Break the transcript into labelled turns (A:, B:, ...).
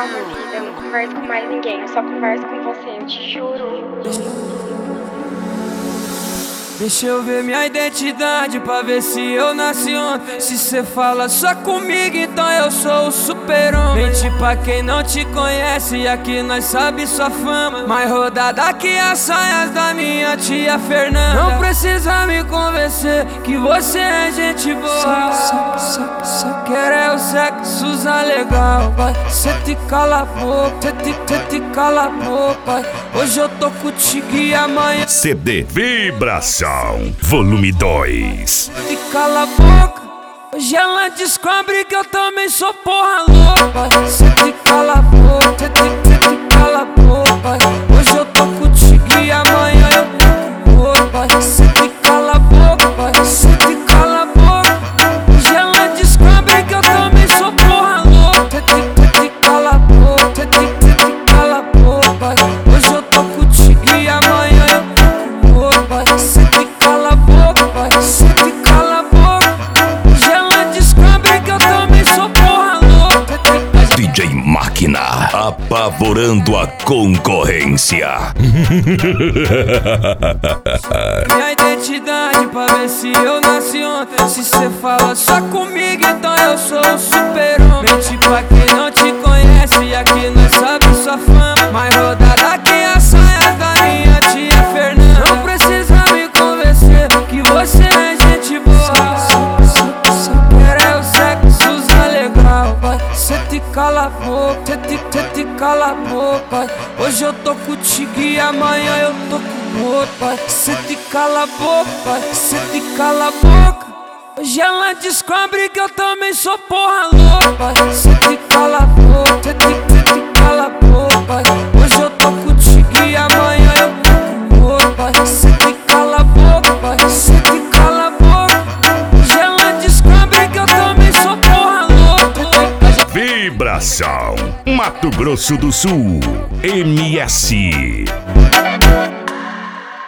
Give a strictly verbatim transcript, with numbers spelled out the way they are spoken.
A: Calma, vida, eu não converso com mais ninguém. Eu só converso com você, eu te juro.
B: Deixa eu ver minha identidade pra ver se eu nasci ontem. Se cê fala só comigo, então eu sou o super-homem. Mente pra quem não te conhece, e aqui nós sabe sua fama. Mais rodada que as saias da minha tia Fernanda. Não precisa me convencer que você é gente boa. Só, só, só quero é o sexo usar legal, vai. Cê te cala a boca, cê te, cê te cala a boca. Hoje eu tô contigo e amanhã
C: C D Vibração Volume dois.
B: te cala a boca. Hoje ela descobre que eu também sou porra louca. Cê te cala a boca, cê te, cê te cala a boca. Hoje eu tô contigo e amanhã eu tô com outra. Cê te cala a boca, cê te cala a boca. Hoje ela descobre que eu também sou porra louca. Cê te, cê te cala a boca, cê te, cê te cala a boca. Hoje eu tô contigo e amanhã eu tô com outra. Cê te cala a boca, cê te cala a boca. Hoje ela descobre que eu também sou porra louca.
C: D J Máquina, apavorando a concorrência.
B: Minha identidade pra ver se eu nasci ontem. Se cê fala só comigo, então eu sou o super-homem. Mente pra quem não te conhece, e aqui nós sabe sua fama. Mais rodada que as saias da minha tia Fernanda. Não precisa me convencer que você é gente boa. Só, só, só quero é o sexo usar legal, vai. Cê te cala a boca, cê te, cê te cala a boca. Hoje eu tô contigo e amanhã eu tô com outra. Cê te cala a boca, cê te cala a boca. Hoje ela descobre que eu também sou porra louca. Cê te cala a boca, cê te, cê te cala a boca. Hoje eu tô contigo e amanhã eu tô com outra. Cê te cala a boca, cê te cala a boca. Hoje ela descobre que eu também sou porra louca.
C: Vibração Mato Grosso do Sul M S